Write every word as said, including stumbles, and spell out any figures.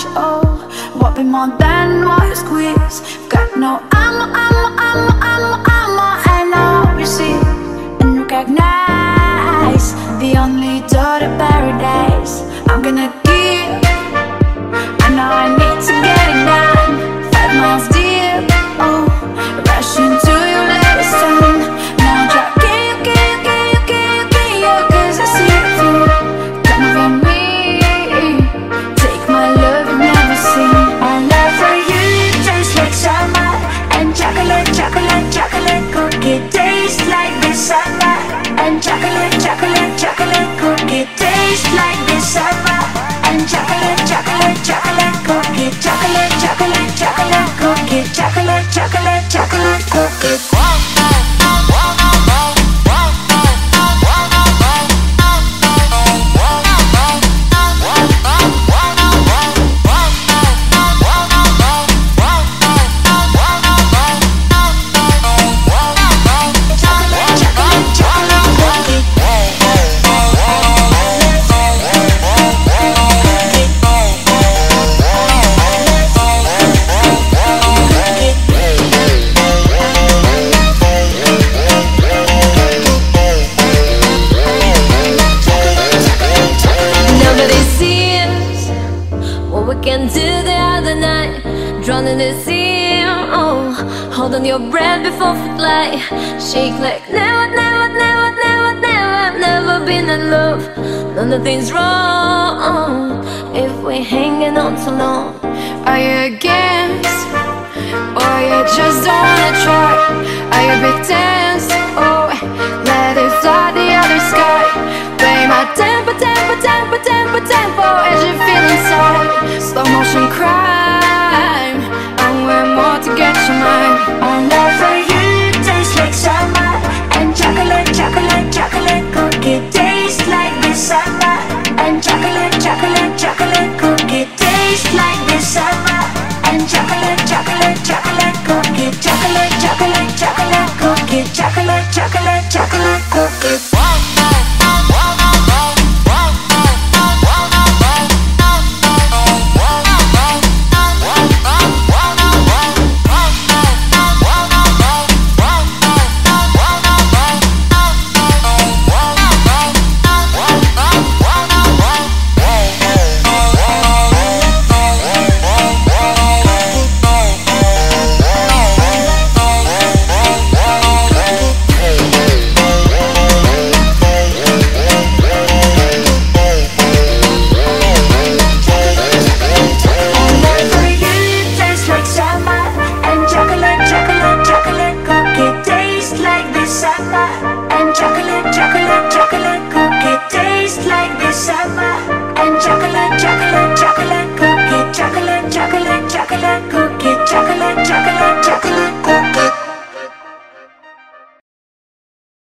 Oh, what be more than what you squeeze? Got no ammo, ammo, ammo, ammo, ammo. I know you see and recognize the only door to paradise. I'm gonna give, I know I need to get it done. Five miles deep, oh, rushing to your latest sun. Now drop, can you, can you, can you, can you, can you, cause I see it through. Come over me, take my love you've never seen. My love for you tastes like summer, and chocolate, chocolate, chocolate cookie tastes like the summer. And chocolate, chocolate, chocolate cookie tastes like the summer. And chocolate, chocolate, chocolate cookie, chocolate, chocolate, chocolate cookie, chocolate, chocolate, chocolate cookie. Can do the other night, drown in the sea. Oh, hold on your breath before we fly. Shake like never, never, never, never, never. I've never been in love. No, nothing's wrong if we're hanging on too long. Are you against, or you just don't wanna try? Are you a bit tense? Oh, let it fly the other sky. Play my tempo, tempo, tempo, tempo, tempo as you feel inside. Slow motion crime, and we're more to get your mind. My love for you tastes like summer, and chocolate, chocolate, chocolate cookie tastes like the summer. And chocolate, chocolate, chocolate cookie tastes like the summer. And chocolate, chocolate, chocolate cookie, chocolate, chocolate, chocolate cookie, chocolate, chocolate, chocolate cookie. And chocolate, chocolate, chocolate cookie tastes like the summer. And chocolate, chocolate, chocolate